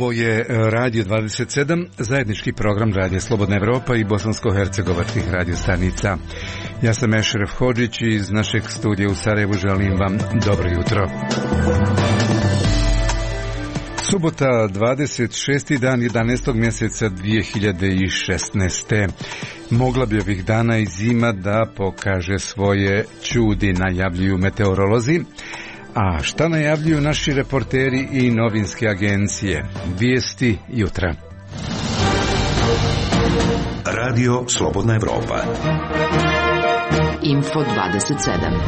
Ovo je Radio 27, zajednički program Radija Slobodna Evropa i bosansko-hercegovačkih radiostanica. Ja sam Ešref Hodžić i iz našeg studija u Sarajevu želim vam dobro jutro. Subota, 26. dan 11. mjeseca 2016. Mogla bi ovih dana i zima da pokaže svoje čudi, najavljuju meteorolozi. A šta najavljuju naši reporteri i novinske agencije? Vijesti jutra. Radio Slobodna Evropa. Info 27.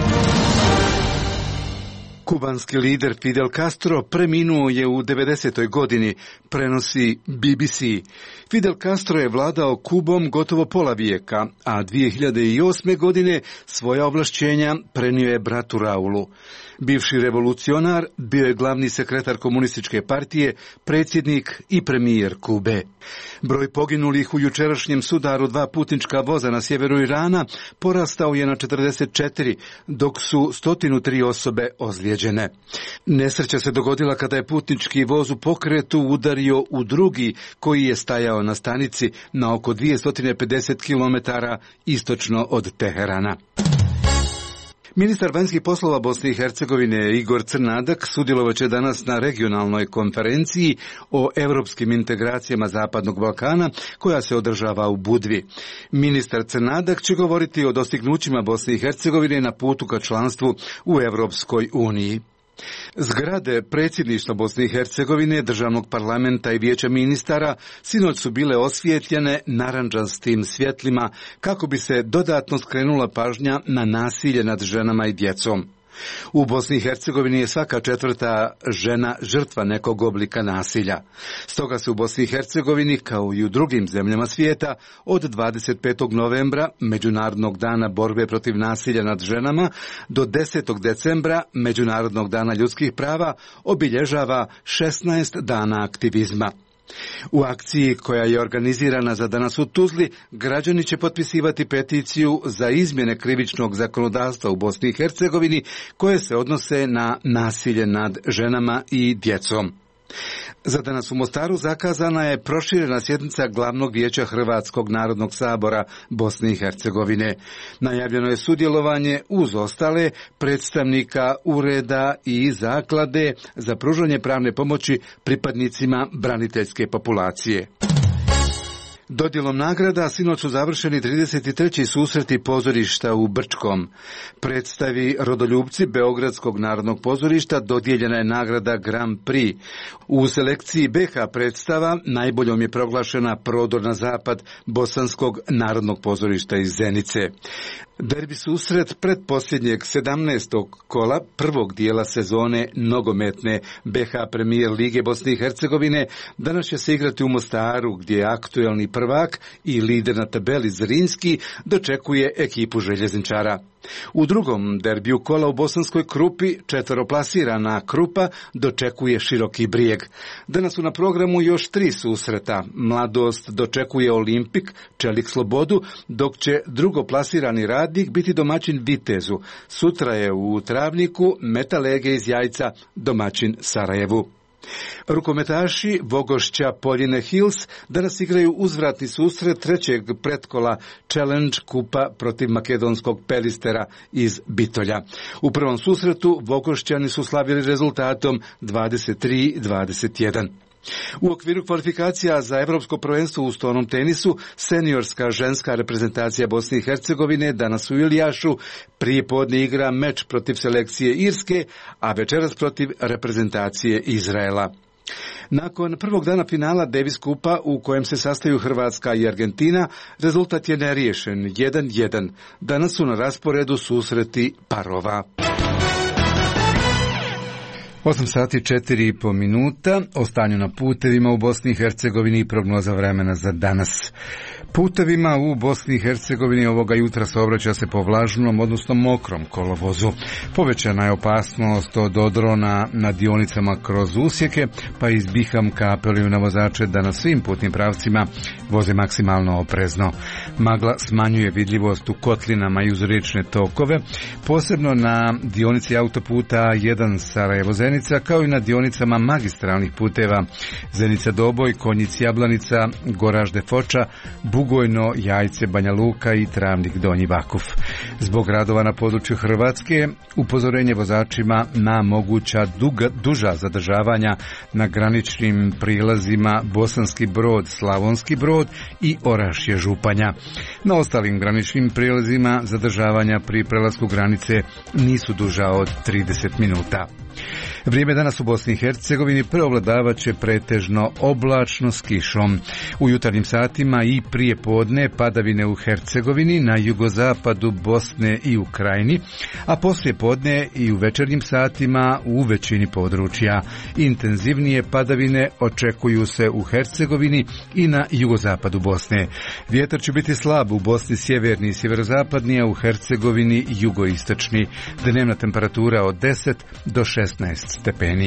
Kubanski lider Fidel Castro preminuo je u 90. godini, prenosi BBC. Fidel Castro je vladao Kubom gotovo pola vijeka, a 2008. godine svoja ovlašćenja prenio je bratu Raulu. Bivši revolucionar bio je glavni sekretar komunističke partije, predsjednik i premijer Kube. Broj poginulih u jučerašnjem sudaru dva putnička voza na sjeveru Irana porastao je na 44, dok su 103 osobe ozlijeđene. Nesreća se dogodila kada je putnički voz u pokretu udario u drugi koji je stajao na stanici na oko 250 km istočno od Teherana. Ministar vanjskih poslova Bosne i Hercegovine Igor Crnadak sudjelovat će danas na regionalnoj konferenciji o europskim integracijama Zapadnog Balkana koja se održava u Budvi. Ministar Crnadak će govoriti o dostignućima Bosne i Hercegovine na putu ka članstvu u Europskoj uniji. Zgrade predsjedništva Bosne i Hercegovine, državnog parlamenta i vijeća ministara sinoć su bile osvijetljene narandžastim svjetlima kako bi se dodatno skrenula pažnja na nasilje nad ženama i djecom. U Bosni i Hercegovini je svaka četvrta žena žrtva nekog oblika nasilja. Stoga se u Bosni i Hercegovini, kao i u drugim zemljama svijeta, od 25. novembra, Međunarodnog dana borbe protiv nasilja nad ženama, do 10. decembra, Međunarodnog dana ljudskih prava, obilježava 16 dana aktivizma. U akciji koja je organizirana za danas u Tuzli, građani će potpisivati peticiju za izmjene krivičnog zakonodavstva u Bosni i Hercegovini koje se odnose na nasilje nad ženama i djecom. Za danas u Mostaru zakazana je proširena sjednica Glavnog vijeća Hrvatskog narodnog sabora Bosne i Hercegovine. Najavljeno je sudjelovanje uz ostale predstavnika ureda i zaklade za pružanje pravne pomoći pripadnicima braniteljske populacije. Dodjelom nagrada sinoć su završeni 33. susreti pozorišta u Brčkom. Predstavi Rodoljubci Beogradskog narodnog pozorišta dodijeljena je nagrada Grand Prix. U selekciji BH predstava najboljom je proglašena Prodor na zapad Bosanskog narodnog pozorišta iz Zenice. Derbi susret pretposljednjeg 17. kola prvog dijela sezone nogometne BH Premier Lige Bosne i Hercegovine danas će se igrati u Mostaru, gdje je aktuelni prvak i lider na tabeli Zrinski dočekuje ekipu željezničara. U drugom derbiju kola u Bosanskoj Krupi četveroplasirana Krupa dočekuje Široki Brijeg. Danas su na programu još 3 susreta. Mladost dočekuje Olimpik, Čelik Slobodu, dok će drugoplasirani Radnik biti domaćin Vitezu. Sutra je u Travniku Metalege iz Jajca domaćin Sarajevu. Rukometaši Vogošća Poljine Hills danas igraju uzvratni susret trećeg pretkola Challenge kupa protiv makedonskog Pelistera iz Bitolja. U prvom susretu Vogošćani su slavili rezultatom 23-21. U okviru kvalifikacija za Evropsko prvenstvo u stonom tenisu, seniorska ženska reprezentacija Bosne i Hercegovine danas u Ilijašu prijepodne igra meč protiv selekcije Irske, a večeras protiv reprezentacije Izraela. Nakon prvog dana finala Davis kupa u kojem se sastaju Hrvatska i Argentina, rezultat je neriješen 1-1. Danas su na rasporedu susreti parova. 8 sati 4,5 minuta, o stanju na putevima u Bosni i Hercegovini i prognoza vremena za danas. Putevima u Bosni i Hercegovini ovoga jutra saobraća se po vlažnom, odnosno mokrom kolovozu. Povećana je opasnost od odrona na dionicama kroz usjeke, pa iz Bihamka apeluju na vozače da na svim putnim pravcima voze maksimalno oprezno. Magla smanjuje vidljivost u kotlinama i uz riječne tokove, posebno na dionici autoputa A1 Sarajevo-Zenica, kao i na dionicama magistralnih puteva Zenica-Doboj, Konjic-Jablanica, Goražde-Foča, Bugojno, Jajce, Banja Luka i Travnik-Donji Vakuf. Zbog radova na području Hrvatske, upozorenje vozačima na moguća duža zadržavanja na graničnim prilazima Bosanski Brod, Slavonski Brod i Orašje Županja. Na ostalim graničnim prilazima zadržavanja pri prelasku granice nisu duža od 30 minuta. Vrijeme danas u Bosni i Hercegovini preovladavat će pretežno oblačno s kišom. U jutarnjim satima i prije podne padavine u Hercegovini, na jugozapadu Bosne i u Krajini, a poslije podne i u večernjim satima u većini područja. Intenzivnije padavine očekuju se u Hercegovini i na jugozapadu Bosne. Vjetar će biti slab u Bosni sjeverni i sjeverozapadni, a u Hercegovini jugoistočni. Dnevna temperatura od 10 do 16 stepeni.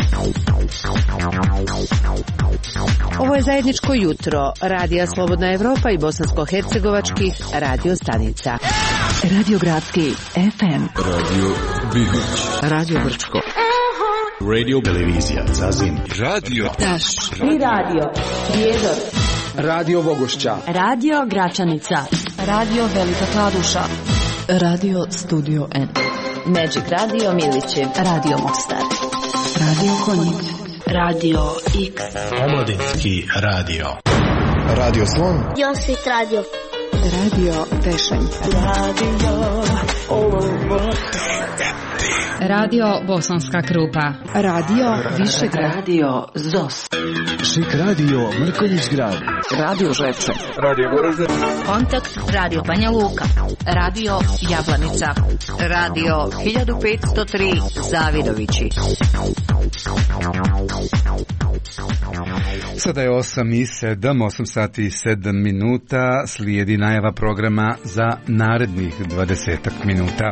Ovo je zajedničko jutro Radija Slobodna Evropa i bosansko-hercegovačkih radio stanica. Radio Gradski FM, Radio Bihoć, Radio Brčko, Radio Televizija Zazin, Radio Taš I Radio Prijedor, Radio Vogošća, Radio Gračanica, Radio Velika Kladuša, Radio Studio N, Magic Radio Milići, Radio Mostar, Radio Konjic, Radio X, Omladinski radio, Radio Slon, Josit Radio, Radio Tešanj, Radio Bosanska Krupa, Radio Višegrad, Radio Zos, Šik Radio Mrkonjić Grad, Radio Žepče, Radio Goražde, Kontakt Radio Banja Luka, Radio Jablanica, Radio 1503 Zavidovići. Sada je 8 sati i 7 minuta, slijedi najava programa za narednih 20 minuta.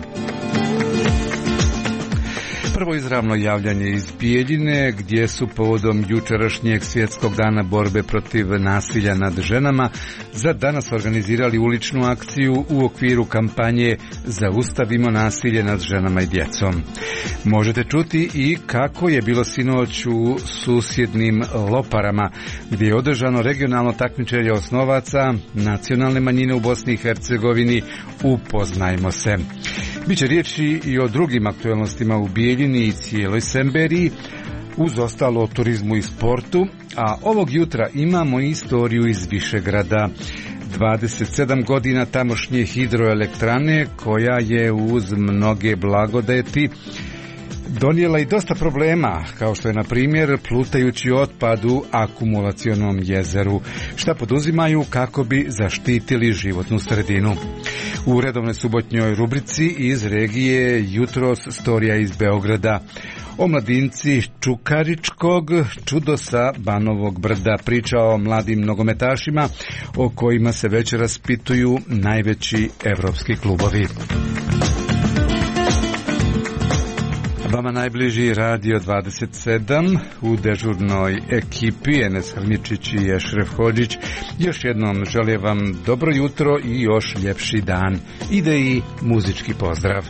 Prvo izravno javljanje iz Bijeljine, gdje su povodom jučerašnjeg svjetskog dana borbe protiv nasilja nad ženama za danas organizirali uličnu akciju u okviru kampanje Zaustavimo nasilje nad ženama i djecom. Možete čuti i kako je bilo sinoć u susjednim Loparama, gdje je održano regionalno takmičenje osnovaca nacionalne manjine u Bosni i Hercegovini. Upoznajmo se. Biće riječi i o drugim aktualnostima u Bijeljini i cijeloj Semberiji, uz ostalo o turizmu i sportu, a ovog jutra imamo istoriju iz Višegrada. 27 godina tamošnje hidroelektrane, koja je uz mnoge blagodeti donijela i dosta problema, kao što je na primjer plutajući otpad u akumulacionom jezeru. Šta poduzimaju kako bi zaštitili životnu sredinu? U redovnoj subotnjoj rubrici iz regije jutros storija iz Beograda. Omladinci Čukaričkog čudo sa Banovog brda, priča o mladim nogometašima o kojima se već raspituju najveći evropski klubovi. Vama najbliži Radio 27 u dežurnoj ekipi Enes Hrničić i Ešref Hodžić. Još jednom želim vam dobro jutro i još ljepši dan. Ide i muzički pozdrav.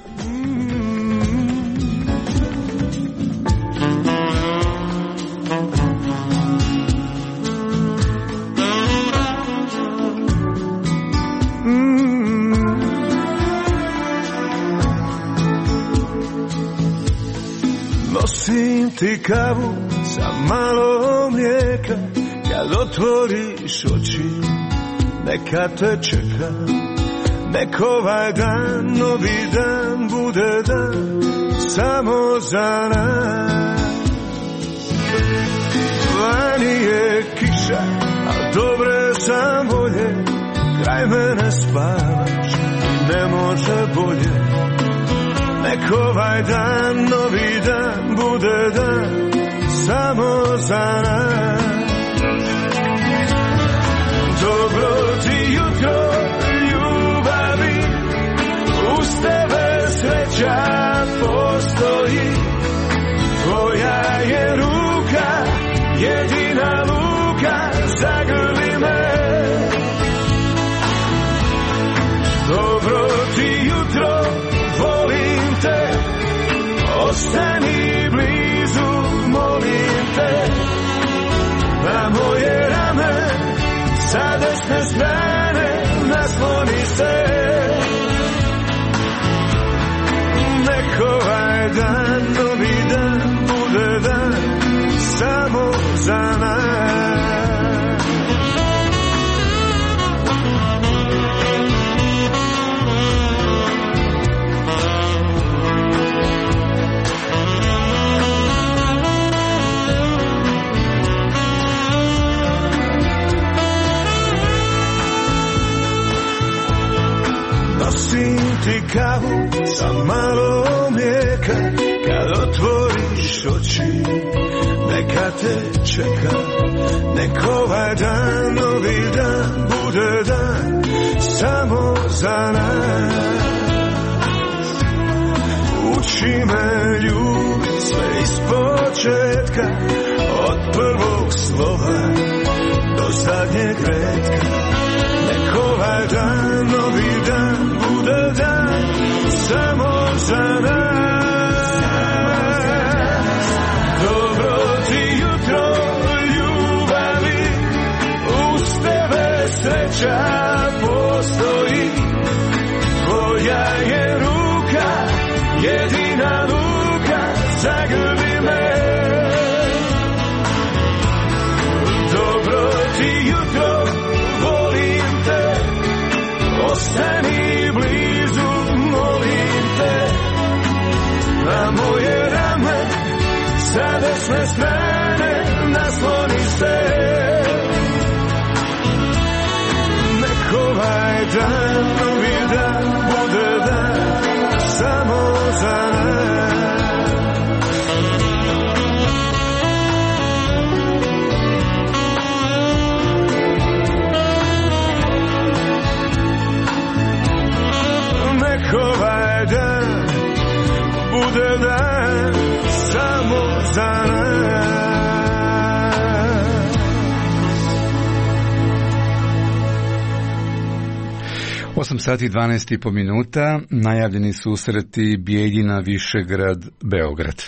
Nosim ti kavu sa malo mlijeka, kad otvoriš oči, neka te čeka. Nek ovaj dan, novi dan, bude dan samo za nas. Vani je kiša, a dobre sam volje, kraj mene spavaš i ne može bolje. Nek ovaj dan, novi dan, bude dan samo za nas. Dobro ti ti kavu sa malo mlijeka, kad otvoriš oči, neka te čeka, nek ovaj dan, novi dan, bude dan samo za nas. Uči me ljubit sve ispočetka, od prvog slova do zadnjeg retka. Nek ovaj dan, novi dan, bude dan samo za nas. Dobro ti jutro, ljubavi, uz tebe sreća postoji. Tvoja je ruka, jedina luka, zagrli me. Dobro ti jutro, volim te, ostani blizu, molim te. Na moje rame, sa desne strane, nasloni se. Nek ovaj dan, novi dan, bude dan samo za nas. Nek ovaj dan bude dan samo za nas. 8 sati 12,5 minuta, najavljeni susreti Bijeljina, Višegrad, Beograd.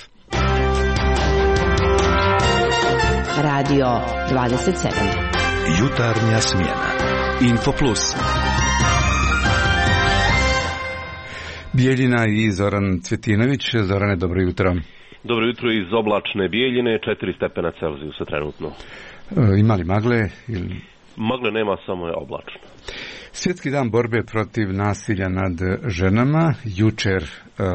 Radio 27. Jutarnja smjena. Info Plus. Bijeljina i Zoran Cvjetinović. Zorane, dobro jutro. Dobro jutro iz oblačne Bijeljine, 4 stepena Celzijusa trenutno. Ima li magle? Ili... Magle nema, samo je oblačno. Svjetski dan borbe protiv nasilja nad ženama, jučer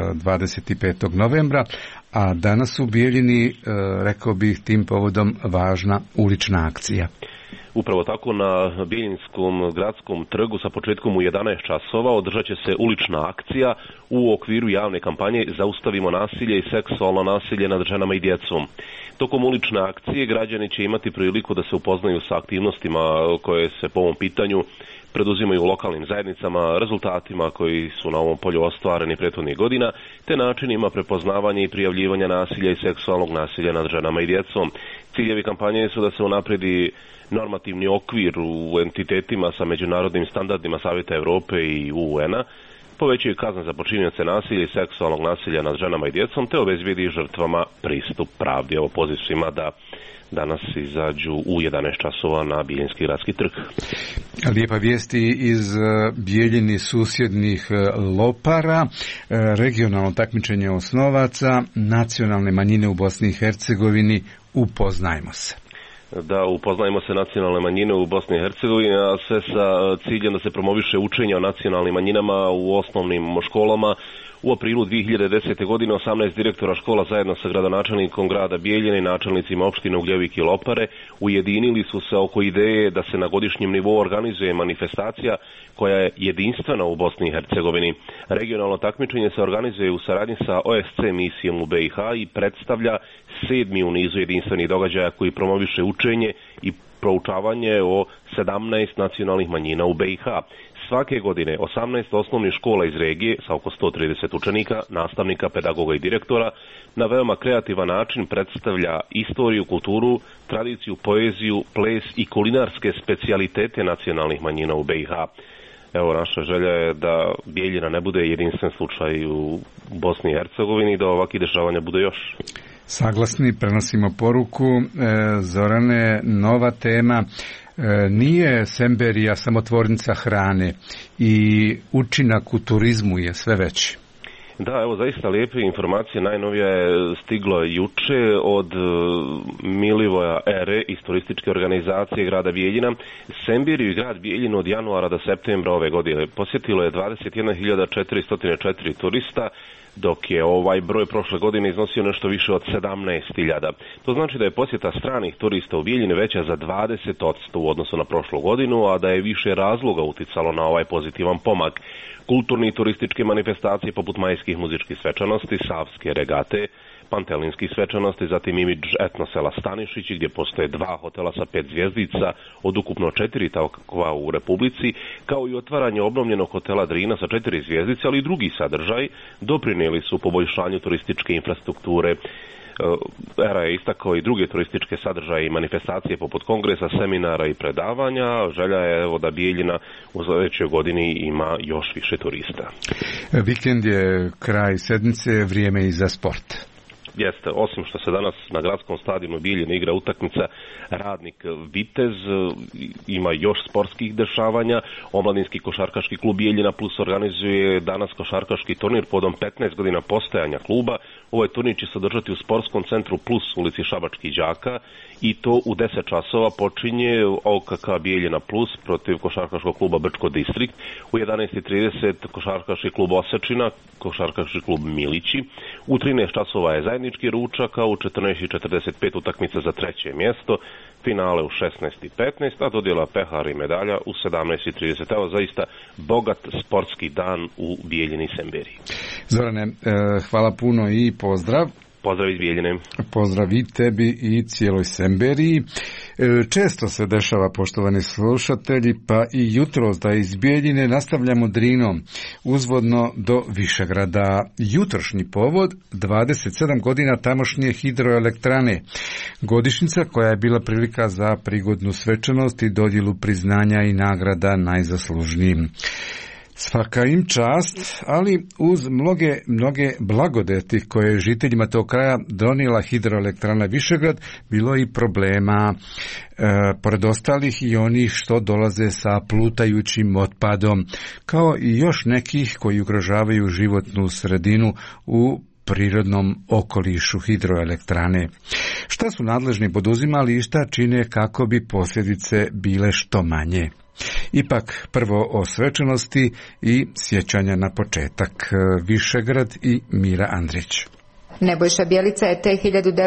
25. novembra, a danas u Bijeljini, rekao bih tim povodom, važna ulična akcija. Upravo tako, na Bijeljinskom gradskom trgu sa početkom u 11 časova održat će se ulična akcija u okviru javne kampanje Zaustavimo nasilje i seksualno nasilje nad ženama i djecom. Tokom ulične akcije građani će imati priliku da se upoznaju sa aktivnostima koje se po ovom pitanju preduzimaju u lokalnim zajednicama, rezultatima koji su na ovom polju ostvareni prethodnih godina, te načinima prepoznavanja i prijavljivanja nasilja i seksualnog nasilja nad ženama i djecom. Ciljevi kampanje su da se unapredi normativni okvir u entitetima sa međunarodnim standardima Savjeta Europe i UN-a, povećaju kazne za počinioce nasilja i seksualnog nasilja nad ženama i djecom, te obezbijedi žrtvama pristup pravdi. Evo, poziv svima da danas izađu u 11 časova na Bijeljinski gradski trg. Lijepa vijesti iz Bijeljini susjednih Lopara, regionalno takmičenje osnovaca, nacionalne manjine u Bosni i Hercegovini, upoznajmo se. Da, upoznajmo se nacionalne manjine u Bosni i Hercegovini, a sve sa ciljem da se promoviše učenje o nacionalnim manjinama u osnovnim školama. U aprilu 2010. godine 18 direktora škola zajedno sa gradonačelnikom grada Bijeljine i načelnicima opštine Ugljevik i Lopare ujedinili su se oko ideje da se na godišnjem nivou organizuje manifestacija koja je jedinstvena u Bosni i Hercegovini. Regionalno takmičenje se organizuje u saradnji sa OSC misijom u BiH i predstavlja 7. u nizu jedinstvenih događaja koji promoviše učenje i proučavanje o 17 nacionalnih manjina u BiH. Svake godine 18 osnovnih škola iz regije sa oko 130 učenika, nastavnika, pedagoga i direktora na veoma kreativan način predstavlja istoriju, kulturu, tradiciju, poeziju, ples i kulinarske specijalitete nacionalnih manjina u BiH. Evo, naša želja je da Bijeljina ne bude jedinstven slučaj u Bosni i Hercegovini i da ovakvih dešavanja bude još. Saglasni, prenosimo poruku. Zorane, nova tema. Nije Semberija samo tvornica hrane i učinak u turizmu je sve veći. Da, evo zaista lijepe informacije. Najnovija je stigla juče od Milivoja Ere iz turističke organizacije grada Bijeljina. Sembiriju i grad Bijeljin od januara do septembra ove godine posjetilo je 21.404 turista, dok je ovaj broj prošle godine iznosio nešto više od 17.000. To znači da je posjeta stranih turista u Bijeljini veća za 20% u odnosu na prošlu godinu, a da je više razloga uticalo na ovaj pozitivan pomak. Kulturni i turističke manifestacije poput majskih muzičkih svečanosti, savske regate, pantelinskih svečanosti, zatim imidž etnosela Stanišići gdje postoje 2 hotela sa 5 zvjezdica od ukupno 4 takva u Republici, kao i otvaranje obnovljenog hotela Drina sa 4 zvjezdice, ali i drugi sadržaj doprinijeli su poboljšanju turističke infrastrukture. Era je istakao i druge turističke sadržaje i manifestacije poput kongresa, seminara i predavanja. Želja je evo da Bijeljina u sljedećoj godini ima još više turista. Vikend je kraj sedmice, vrijeme i za sport. Jeste, osim što se danas na gradskom stadionu Bijeljine igra utakmica Radnik Vitez, ima još sportskih dešavanja. Omladinski košarkaški klub Bijeljina Plus organizuje danas košarkaški turnir podom 15 godina postojanja kluba. Ovaj turnir će se održati u sportskom centru Plus ulici Šabačkih đaka i to u 10 časova počinje OKK Bijeljina Plus protiv košarkaškog kluba Brčko Distrikt. U 11.30 košarkaški klub Osečina, košarkaški klub Milići. U 13 časova je zajednički ručak, a u 14.45 utakmica za 3. mjesto. Finale u 16.15, a dodjela pehara i medalja u 17.30. Evo zaista bogat sportski dan u Bijeljini i Semberiji. Zorane, hvala puno i pozdrav. Pozdrav iz Bijeljine. Pozdrav i tebi i cijeloj Semberiji. Često se dešava, poštovani slušatelji, pa i jutros da iz Bijeljine nastavljamo Drinom uzvodno do Višegrada. Jutrošnji povod 27 godina tamošnje hidroelektrane. Godišnjica koja je bila prilika za prigodnu svečanost i dodjelu priznanja i nagrada najzaslužnijim. Svaka im čast, ali uz mnoge blagodeti koje je žiteljima tog kraja donijela hidroelektrana Višegrad, bilo i problema, pored ostalih i onih što dolaze sa plutajućim otpadom, kao i još nekih koji ugrožavaju životnu sredinu u prirodnom okolišu hidroelektrane. Šta su nadležni poduzimali i šta čine kako bi posljedice bile što manje? Ipak prvo o svečanosti i sjećanja na početak. Višegrad i Mira Andrić. Nebojša Bjelica je te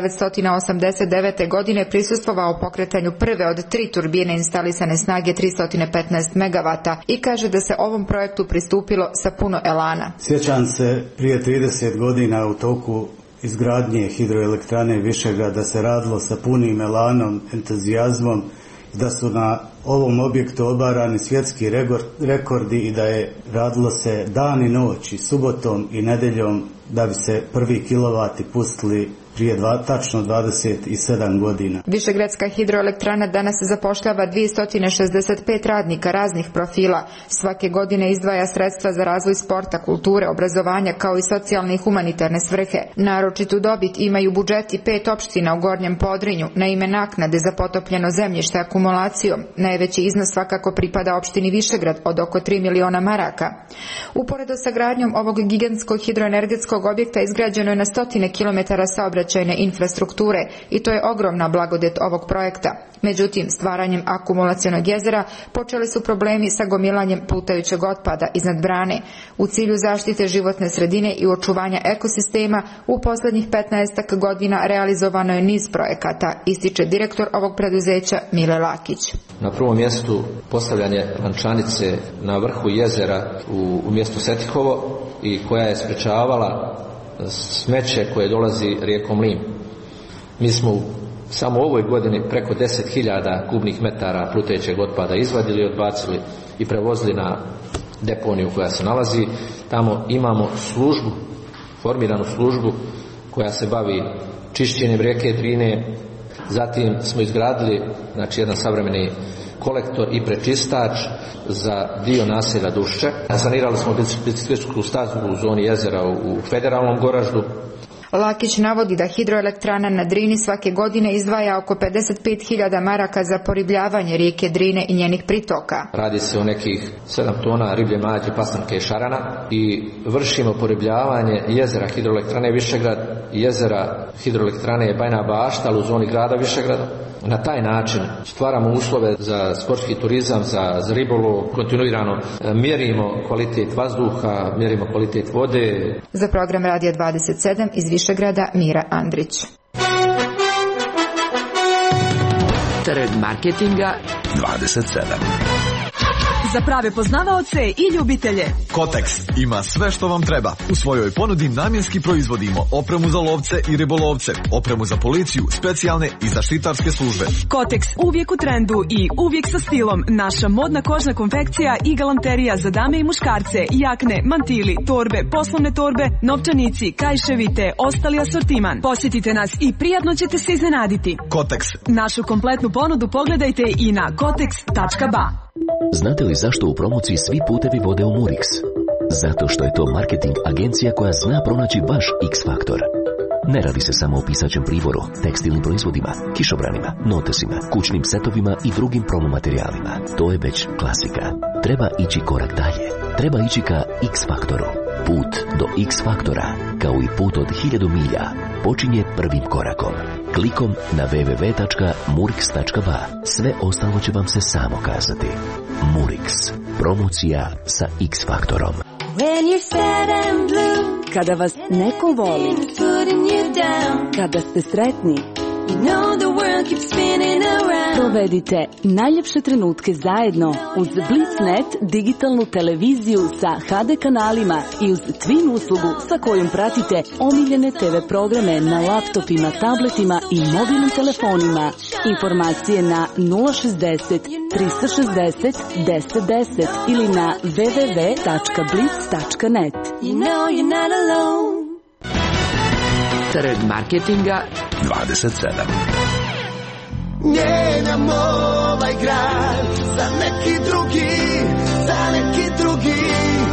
1989. godine prisustvovao pokretanju prve od 3 turbine instalisane snage 315 MW i kaže da se ovom projektu pristupilo sa puno elana. Sjećam se prije 30 godina u toku izgradnje hidroelektrane Višegrad da se radilo sa punim elanom, entuzijazmom, da su na ovom objektu obarani svjetski rekordi i da je radilo se dan i noć i subotom i nedeljom da bi se prvi kilovati pustili prije tačno 27 godina. Višegradska hidroelektrana danas zapošljava 265 radnika raznih profila. Svake godine izdvaja sredstva za razvoj sporta, kulture, obrazovanja kao i socijalne i humanitarne svrhe. Naročitu dobit imaju budžeti 5 opština u Gornjem Podrinju na ime naknade za potopljeno zemljište akumulacijom. Najveći iznos svakako pripada opštini Višegrad od oko 3 miliona maraka. Uporedo sa gradnjom ovog gigantskog hidroenergetskog objekta izgrađeno je na stotine kilometara saobraćajne infrastrukture i to je ogromna blagodet ovog projekta. Međutim, stvaranjem akumulacionog jezera počeli su problemi sa gomilanjem plutajućeg otpada iznad brane. U cilju zaštite životne sredine i očuvanja ekosistema u posljednjih 15 godina realizovano je niz projekata, ističe direktor ovog preduzeća Mile Lakić. Na prvom mjestu postavljanje lančanice na vrhu jezera u mjestu Setihovo i koja je sprečavala smeće koje dolazi rijekom Lim. Mi smo samo u ovoj godini preko 10.000 kubnih metara plutajućeg otpada izvadili, odbacili i prevozili na deponiju koja se nalazi. Tamo imamo službu, formiranu službu koja se bavi čišćenjem rijeke Drine. Zatim smo izgradili jedan savremeni kolektor i prečistač za dio naselja Dušče. Sanirali smo biciklističku stazu u zoni jezera u Federalnom Goraždu. Lakić navodi da hidroelektrana na Drini svake godine izdvaja oko 55.000 maraka za poribljavanje rijeke Drine i njenih pritoka. Radi se o nekih 7 tona riblje mlađe, pastanke i šarana i vršimo poribljavanje jezera hidroelektrane Višegrad i jezera hidroelektrane Bajina Bašta, ali u zoni grada Višegrada. Na taj način stvaramo uslove za sportski turizam, za ribolov, kontinuirano mjerimo kvalitet vazduha, mjerimo kvalitet vode. Za program Radija 27 iz Višegrada Mira Andrić. Trg marketinga 27. Za prave poznavaoce i ljubitelje. Kotex ima sve što vam treba. U svojoj ponudi namjenski proizvodimo opremu za lovce i ribolovce, opremu za policiju, specijalne i zaštitarske službe. Kotex uvijek u trendu i uvijek sa stilom. Naša modna kožna konfekcija i galanterija za dame i muškarce, jakne, mantili, torbe, poslovne torbe, novčanici, kajševi te ostali asortiman. Posjetite nas i prijatno ćete se iznenaditi. Kotex. Našu kompletnu ponudu pogledajte i na kotex.ba. Znate li zašto u promociji svi putevi vode u Murix? Zato što je to marketing agencija koja zna pronaći vaš X-faktor. Ne radi se samo o pisaćem priboru, tekstilnim proizvodima, kišobranima, notesima, kućnim setovima i drugim promomaterijalima. To je već klasika. Treba ići korak dalje. Treba ići ka X-faktoru. Put do X-faktora, kao i put od 1000 milja, počinje prvim korakom. Klikom na www.murix.ba. Sve ostalo će vam se samo kazati. Murix. Promocija sa X-faktorom. Kada vas neko voli, kada ste sretni, provedite najljepše trenutke zajedno uz Blitznet digitalnu televiziju sa HD kanalima i uz Twin uslugu sa kojom pratite omiljene TV programe na laptopima, tabletima i mobilnim telefonima. Informacije na 060 360 1010 ili na www.blitz.net. Trg marketinga 27. Mijenjam ovaj grad za neki drugi, za neki drugi.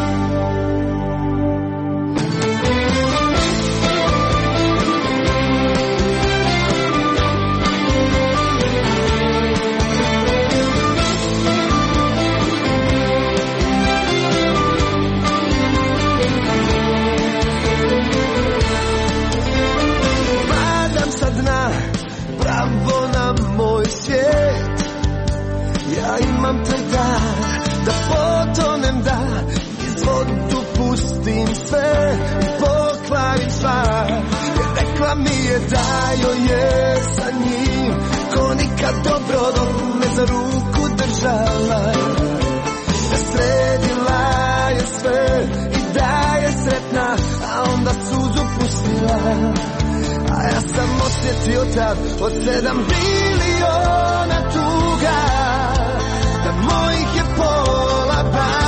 Padam sa dna, pravo na moj svijet. Ja imam taj dar da potonem, da iz vodu pustim sve i pokvarim stvar. Jer rekla mi je da joj je sa njim ko nikad dobro, dok me za ruku držala. Da sredila je sve i da je sretna, a onda suzu pustila. A ja sam osjetio tad od 7 miliona tuga, da mojih je pola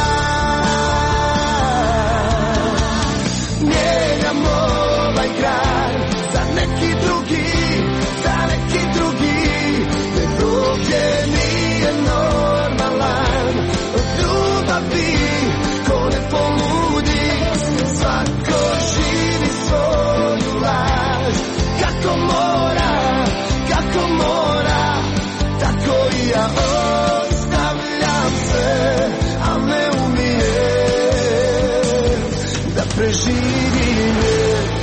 bar. Mijenjam ovaj grad za neki drugi, za neki drugi. Jer ovdje nije normalan, od ljubavi ko ne poludi. Svako živi svoju laž, kako mora, tako i ja ostavljam se, a ne umijem da preživim je.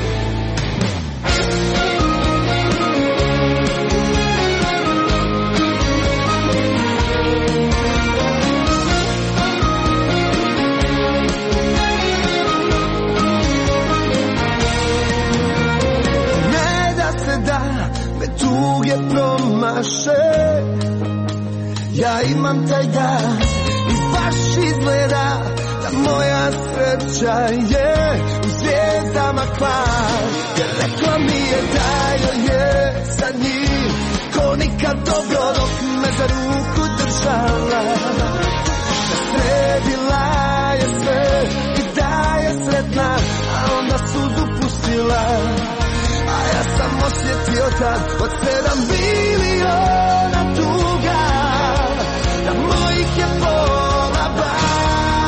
Tuge promaše, ja imam taj dan i baš izgleda da moja sreća je u zvijezdama kvar. Jer rekla mi je da joj je sa njim ko nikad dobro, dok me za ruku držala. Da sredila je sve i da je sretna, a onda suzu pustila. A ja sam osjetio tad od 7 miliona tuga, da mojih je pola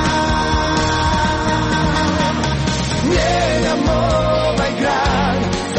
bar. Mijenjam ovaj grad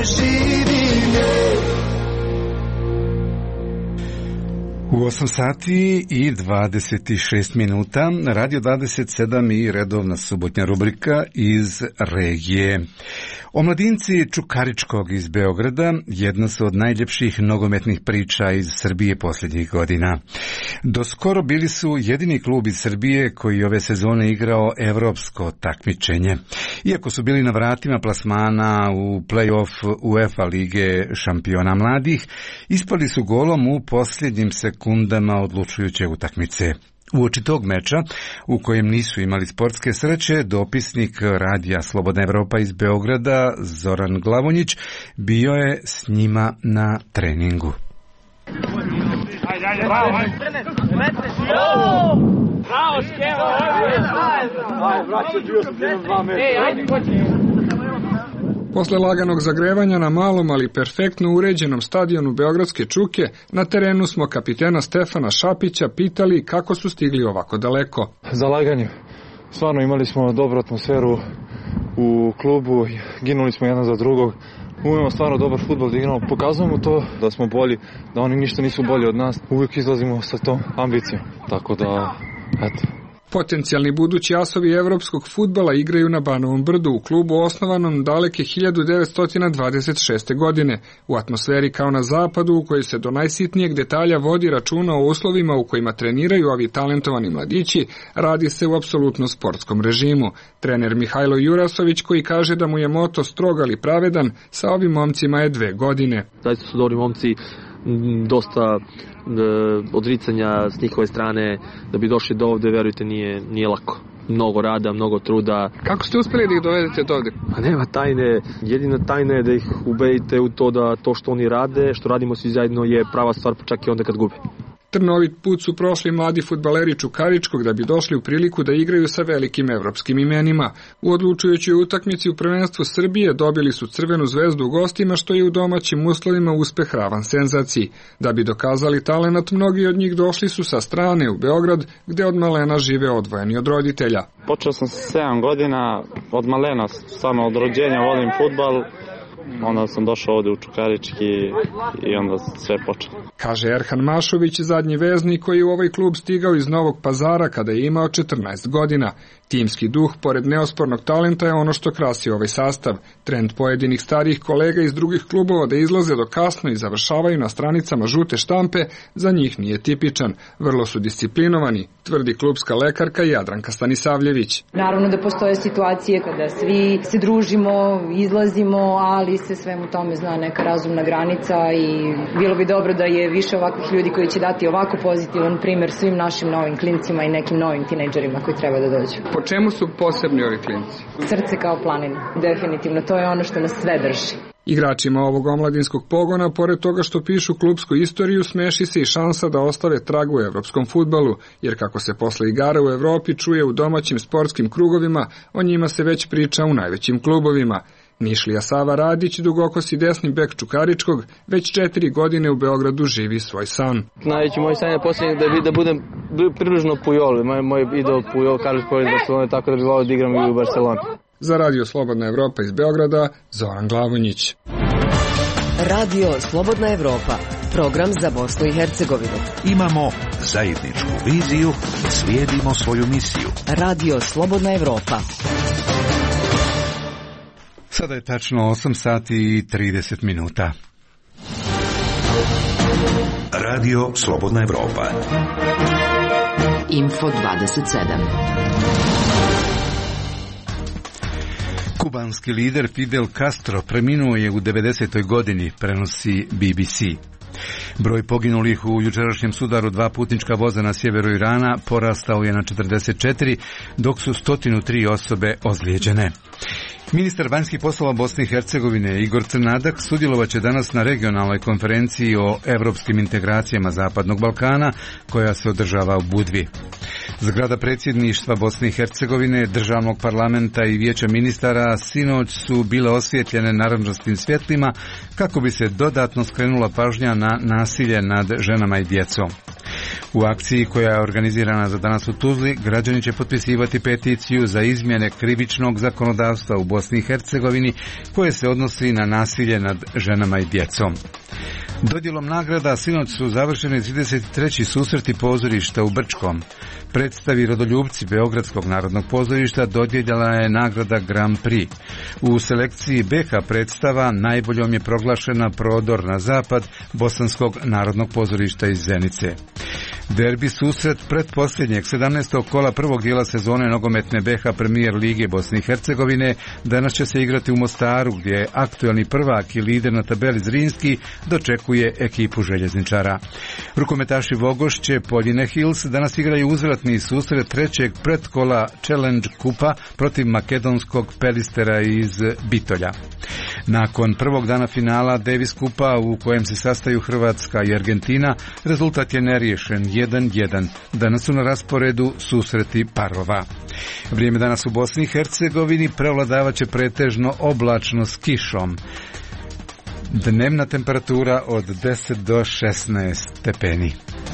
preživim je. U 8 sati i 26 minuta, Radio 27 i redovna subotnja rubrika iz regije. Omladinci Čukaričkog iz Beograda jedna su od najljepših nogometnih priča iz Srbije posljednjih godina. Doskoro bili su jedini klub iz Srbije koji ove sezone igrao evropsko takmičenje. Iako su bili na vratima plasmana u play-off UEFA lige šampiona mladih, ispali su golom u posljednjim sekundama odlučujuće utakmice. Uoči tog meča, u kojem nisu imali sportske sreće, dopisnik Radija Slobodna Evropa iz Beograda, Zoran Glavonjić, bio je s njima na treningu. Posle laganog zagrevanja na malom, ali perfektno uređenom stadionu Beogradske Čuke, na terenu smo kapitena Stefana Šapića pitali kako su stigli ovako daleko. Zalaganje. Stvarno imali smo dobru atmosferu u klubu, ginuli smo jedan za drugog. Umemo stvarno dobar fudbal da igramo. Pokazujemo to da smo bolji, da oni ništa nisu bolji od nas. Uvijek izlazimo sa tom ambicijom. Tako da, eto. Potencijalni budući asovi evropskog fudbala igraju na Banovom Brdu u klubu osnovanom daleke 1926. godine, u atmosferi kao na zapadu u kojoj se do najsitnijeg detalja vodi računa o uslovima u kojima treniraju ovi talentovani mladići, radi se u apsolutno sportskom režimu. Trener Mihajlo Jurasović, koji kaže da mu je moto strog ali pravedan, sa ovim momcima je 2 godine. Zaista su dobri momci, dosta odricanja s njihove strane, da bi došli do ovde, verujte, nije lako. Mnogo rada, mnogo truda. Kako ste uspjeli da ih dovedete do ovde? Pa nema tajne, jedina tajna je da ih ubedite u to da to što oni rade, što radimo svi zajedno, je prava stvar, pa čak i onda kad gube. Trnovit put su prošli mladi fudbaleri Čukaričkog da bi došli u priliku da igraju sa velikim evropskim imenima. U odlučujućoj utakmici u prvenstvu Srbije dobili su Crvenu zvezdu u gostima, što je u domaćim uslovima uspeh ravan senzaciji. Da bi dokazali talenat, mnogi od njih došli su sa strane u Beograd, gde od malena žive odvojeni od roditelja. Počeo sam sa 7 godina, od malena, samo od rođenja volim fudbal. Onda sam došao ovde u Čukarički i onda sve počelo. Kaže Erhan Mašović, zadnji veznik koji je u ovaj klub stigao iz Novog Pazara kada je imao 14 godina. Timski duh, pored neospornog talenta, je ono što krasi ovaj sastav. Trend pojedinih starijih kolega iz drugih klubova da izlaze do kasno i završavaju na stranicama žute štampe, za njih nije tipičan. Vrlo su disciplinovani, tvrdi klubska lekarka Jadranka Stanisavljević. Naravno da postoje situacije kada svi se družimo, izlazimo, ali se svemu tome zna neka razumna granica i bilo bi dobro da je više ovakvih ljudi koji će dati ovako pozitivan primjer svim našim novim klincima i nekim novim tinejdžerima koji treba da dođu. Po čemu su posebni ovi klinci? Srce kao planina, definitivno, to je ono što nas sve drži. Igračima ovog omladinskog pogona, pored toga što pišu klubsku istoriju, smeši se i šansa da ostave trag u evropskom fudbalu, jer kako se posle igara u Evropi čuje u domaćim sportskim krugovima, o njima se već priča u najvećim klubovima. Nišlija Sava Radić, dugokosi desni bek Čukaričkog, već 4 godine u Beogradu živi svoj san. Najveći moj san je posljednji da budem približno Pujol. Moj idol Pujol, Carlos Pujol iz Barcelone, tako da bi volio da igram i u Barceloni. Za Radio Slobodna Evropa iz Beograda, Zoran Glavonjić. Radio Slobodna Evropa, program za Bosnu i Hercegovinu. Imamo zajedničku viziju i slijedimo svoju misiju. Radio Slobodna Evropa. Sada je tačno 8 sati i 30 minuta. Radio Slobodna Evropa. Info 27. Kubanski lider Fidel Castro preminuo je u 90. godini, prenosi BBC. Broj poginulih u jučerašnjem sudaru 2 putnička voza na sjeveru Irana porastao je na 44, dok su 103 osobe ozlijeđene. Ministar vanjskih poslova Bosne i Hercegovine Igor Crnadak sudjelovaće danas na regionalnoj konferenciji o evropskim integracijama Zapadnog Balkana, koja se održava u Budvi. Zgrada predsjedništva Bosne i Hercegovine, državnog parlamenta i vijeća ministara sinoć su bile osvjetljene narandžastim svjetlima kako bi se dodatno skrenula pažnja na nasilje nad ženama i djecom. U akciji koja je organizirana za danas u Tuzli, građani će potpisivati peticiju za izmjene krivičnog zakonodavstva u Bosni i Hercegovini koje se odnosi na nasilje nad ženama i djecom. Dodjelom nagrada sinoć su završeni 33. susreti pozorišta u Brčkom. Predstavi Rodoljubci Beogradskog narodnog pozorišta dodijeljala je nagrada Grand Prix. U selekciji BH predstava najboljom je proglašena Prodor na zapad Bosanskog narodnog pozorišta iz Zenice. Derbi susret pretposljednjeg 17. kola prvog dijela sezone nogometne BH Premier Lige Bosne i Hercegovine danas će se igrati u Mostaru, gdje je aktuelni prvak i lider na tabeli Zrinski dočekuje ekipu željezničara. Rukometaši Vogošće Poljine Hills danas igraju uzvratni susret trećeg pretkola Challenge Kupa protiv makedonskog Pelistera iz Bitolja. Nakon prvog dana finala Davis Kupa u kojem se sastaju Hrvatska i Argentina, rezultat je neriješen 1-1. Danas su na rasporedu susreti parova. Vrijeme danas u Bosni i Hercegovini prevladavaće pretežno oblačno s kišom. Dnevna temperatura od 10 do 16 stepeni.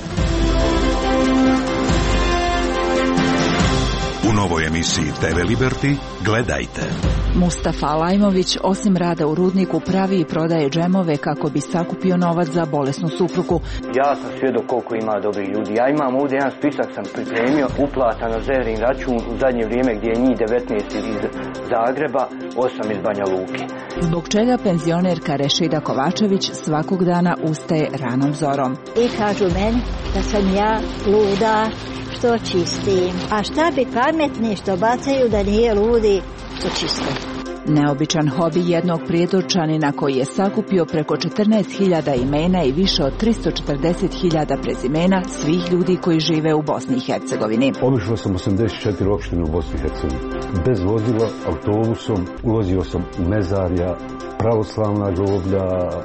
U novoj emisiji TV Liberty gledajte. Mustafa Alajmović osim rada u rudniku pravi i prodaje džemove kako bi sakupio novac za bolesnu suprugu. Ja sam svjedok koliko ima dobrih ljudi. Ja imam ovdje jedan spisak sam pripremio, uplata na Zehrin račun u zadnje vrijeme gdje je njih 19 iz Zagreba, 8 iz Banja Luke. Zbog čega penzionerka Rešida Kovačević svakog dana ustaje ranom zorom. I kažu meni da sam ja luda što čistim. A šta bi pametni što bacaju da nije ludi što čiste? Neobičan hobi jednog Prijedorčanina koji je sakupio preko 14.000 imena i više od 340.000 prezimena svih ljudi koji žive u Bosni i Hercegovini. Obišao sam 84 opštine u Bosni i Hercegovini. Bez vozila, autobusom, ulazio sam u mezarja, pravoslavna groblja.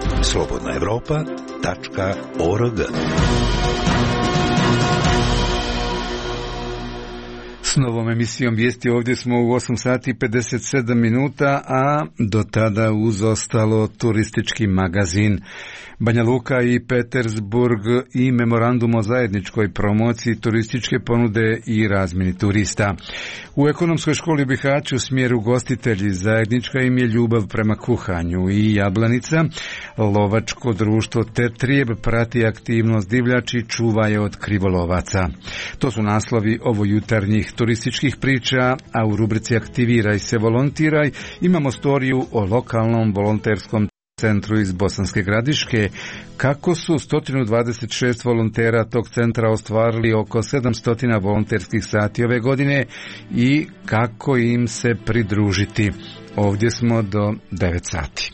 slobodnaevropa.org. S novom emisijom vijesti ovdje smo u 8 sati i 57 minuta, a do tada uz ostalo turistički magazin. Banja Luka i Petersburg i memorandum o zajedničkoj promociji turističke ponude i razmjeni turista. U ekonomskoj školi u Bihaću smjer ugostitelji zajednička im je ljubav prema kuhanju i Jablanica. Lovačko društvo Tetrijeb prati aktivnost divljači i čuva je od krivolovaca. To su naslovi ovojutarnjih turističkih priča, a u rubrici Aktiviraj se volontiraj imamo storiju o lokalnom volonterskom centru iz Bosanske Gradiške, kako su 126 volontera tog centra ostvarili oko 700 volonterskih sati ove godine i kako im se pridružiti. Ovdje smo do 9 sati.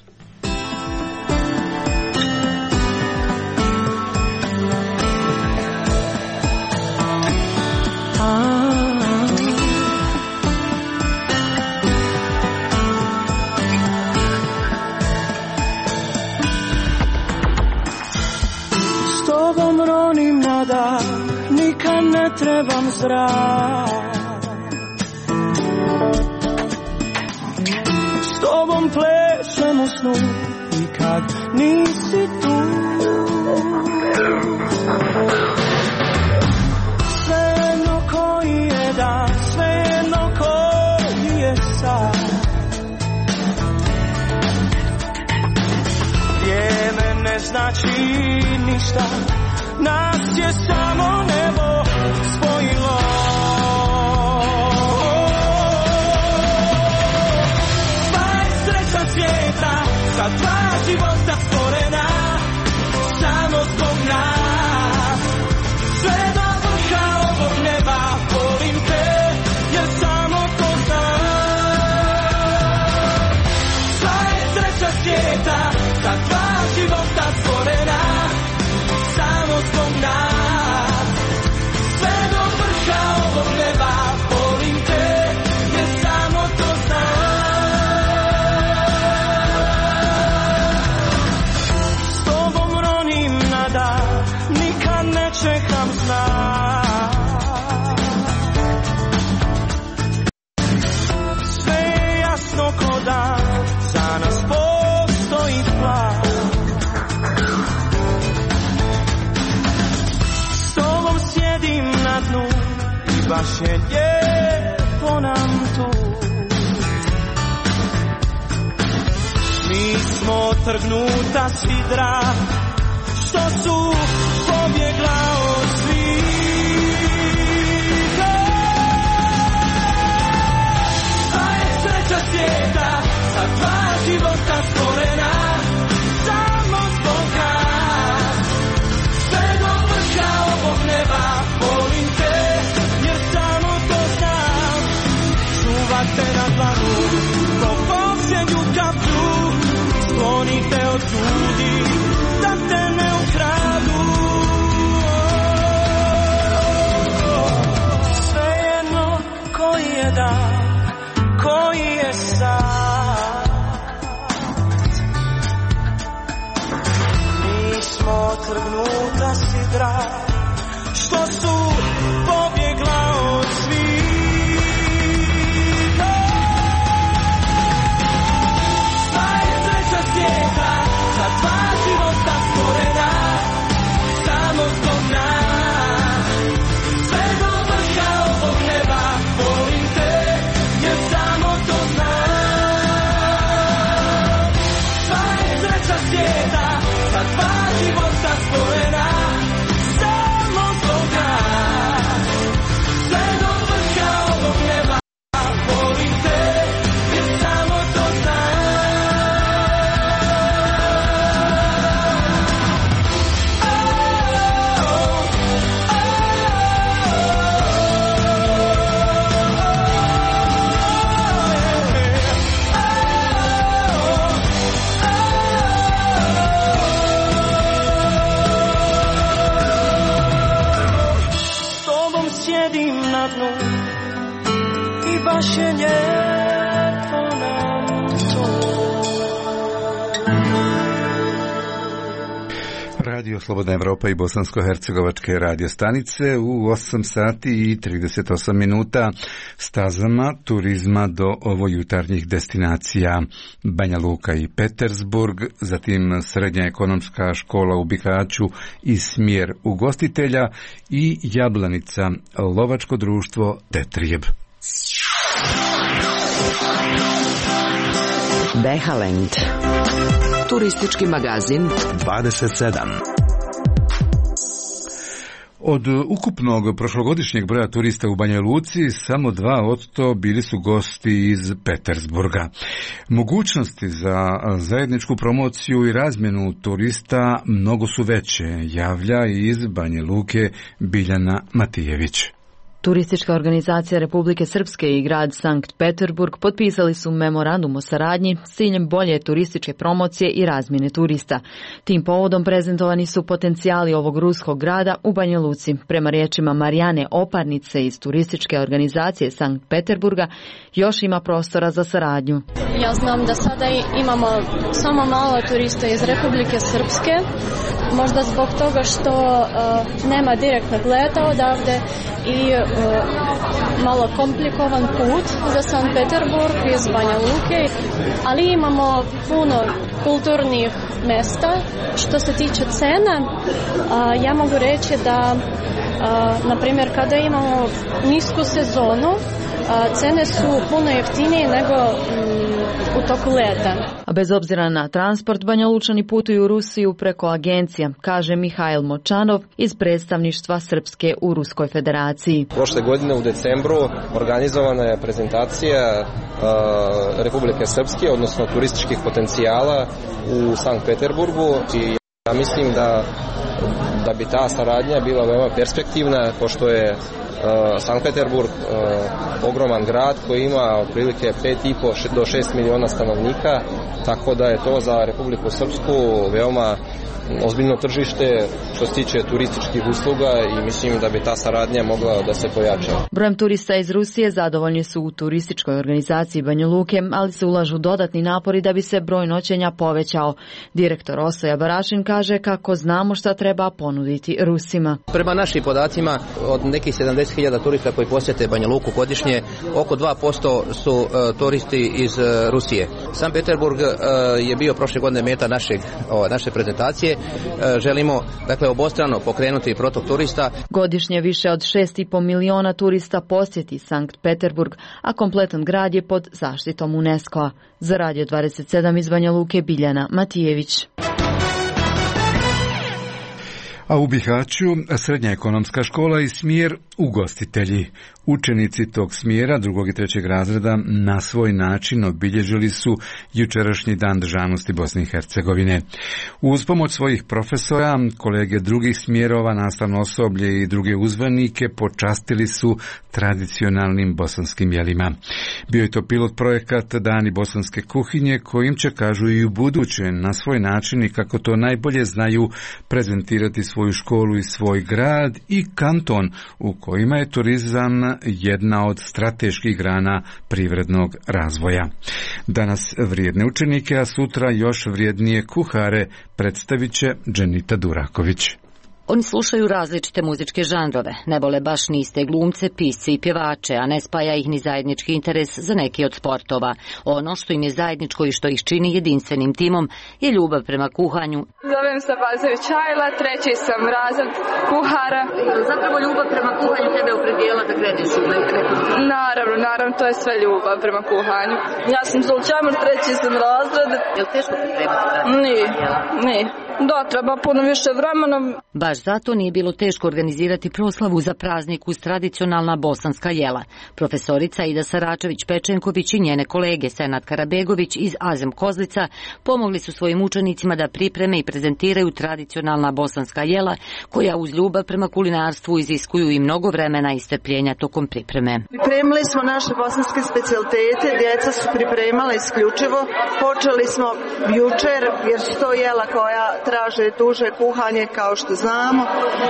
Nikad ne trebam zrak, s tobom plešem u snu i kad nisi tu. Svejedno koji je dan, svejedno koji je sad, vrijeme ne znači ništa, nas je samo nebo spojilo. Pa je sreća svijeta za dva života stvorena, samo zbog nas. Sve do vrha ovog neba volim te, jer samo to znam. Pa je sreća svijeta za dva života stvorena, samo zbog nas. Sve do vrha ovog baš je lijepo nam tu. Mi smo trgnuta sidra što su pobjegla od svita. Sva je sreća svijeta, sa dva života stvorena, samo zbog nas. Sve do vrha ovog neba, volim te, jer samo to znam. Čuvat te na dlanu, ko posljednju kaplju, sklonite od ljudi, da te ne ukradu. Svejedno koji je dan, koji je sat, mi smo trgnuta sidra što su pobjegla od svita. Sva je sreća svijeta, za dva života stvorena, samo zbog nas. Sve do vrha ovog neba, volim te, jer samo to znam. Sva je sreća svijeta, za dva života stvorena, samo zbog nas. Sve do vrha ovog neba, volim te, jer samo to znam. S tobom sjedim na dnu i baš je lijepo nam tu. Radio Slobodna Evropa i bosansko-hercegovačke radio stanice u 8 sati i 38 minuta stazama turizma do ovojutarnjih destinacija Banja Luka i Petersburg, zatim Srednja ekonomska škola u Bihaću i smjer ugostitelja i Jablanica, lovačko društvo Tetrijeb. Behalend, turistički magazin 27. Od ukupnog prošlogodišnjeg broja turista u Banja Luci, samo 2% bili su gosti iz Petersburga. Mogućnosti za zajedničku promociju i razmjenu turista mnogo su veće, javlja iz Banja Luke Biljana Matijević. Turistička organizacija Republike Srpske i grad Sankt Peterburg potpisali su memorandum o saradnji s ciljem bolje turističke promocije i razmjene turista. Tim povodom prezentovani su potencijali ovog ruskog grada u Banja Luci. Prema riječima Marijane Oparnice iz turističke organizacije Sankt Peterburga, još ima prostora za saradnju. Ja znam da sada imamo samo malo turista iz Republike Srpske, možda zbog toga što nema direktnog leta odavde i malo komplikovan put za Sankt Peterburg iz Banja Luke, ali imamo puno kulturnih mesta. Što se tiče cena, ja mogu reći da, na primjer, kada imamo nisku sezonu, cene su puno jeftinije nego u toku leta. A bez obzira na transport, Banja Lučani putuju u Rusiju preko agencija, kaže Mihajl Močanov iz predstavništva Srpske u Ruskoj federaciji. Prošle godine u decembru organizovana je prezentacija Republike Srpske, odnosno turističkih potencijala u Sankt Peterburgu, i ja mislim da bi ta saradnja bila veoma perspektivna, pošto je Sankt Peterburg ogroman grad koji ima otprilike 5,5 do 6 miliona stanovnika, tako da je to za Republiku Srpsku veoma ozbiljno tržište što se tiče turističkih usluga i mislim da bi ta saradnja mogla da se pojača. Brojem turista iz Rusije zadovoljni su u turističkoj organizaciji Banja Luke, ali se ulažu dodatni napori da bi se broj noćenja povećao. Direktor Osoja Barašin kaže kako znamo šta treba ponuditi Rusima. Prema našim podacima, od nekih 70.000 turista koji posjete Banja Luku godišnje, oko 2% su turisti iz Rusije. Sankt Peterburg je bio prošle godine meta naše prezentacije. Želimo dakle obostrano pokrenuti protok turista. Godišnje više od 6,5 miliona turista posjeti Sankt Peterburg, a kompletan grad je pod zaštitom UNESCO-a. Za Radio 27 iz Banja Luke, Biljana Matijević. A u Bihaću srednja ekonomska škola i smjer ugostitelji. Učenici tog smjera 2. i 3. razreda na svoj način obilježili su jučerašnji dan državnosti Bosne i Hercegovine. Uz pomoć svojih profesora, kolege drugih smjerova, nastavno osoblje i druge uzvanike počastili su tradicionalnim bosanskim jelima. Bio je to pilot projekat Dani bosanske kuhinje, kojim će, kažu, i u buduće na svoj način i kako to najbolje znaju prezentirati svoju školu i svoj grad i kanton u kojima je turizam jedna od strateških grana privrednog razvoja. Danas vrijedne učenike, a sutra još vrijednije kuhare predstavit će Dženita Duraković. Oni slušaju različite muzičke žanrove, ne vole baš ni iste glumce, pisce i pjevače, a ne spaja ih ni zajednički interes za neki od sportova. Ono što im je zajedničko i što ih čini jedinstvenim timom je ljubav prema kuhanju. Zovem se Bazović Ajla, 3. sam razred kuhara. Zapravo ljubav prema kuhanju tebe opredijela da kreneš u Naravno, to je sve ljubav prema kuhanju. Ja sam Zulčamar, 3. sam razred. Je li teško pripremati? Nije. Treba puno više vremena. Baš zato nije bilo teško organizirati proslavu za praznik uz tradicionalna bosanska jela. Profesorica Ida Saračević-Pečenković i njene kolege Senad Karabegović iz Azem Kozlica pomogli su svojim učenicima da pripreme i prezentiraju tradicionalna bosanska jela, koja uz ljubav prema kulinarstvu iziskuju i mnogo vremena i strpljenja tokom pripreme. Pripremili smo naše bosanske specijalitete, djeca su pripremala isključivo. Počeli smo jučer jer su to jela koja traže duže kuhanje, kao što znamo.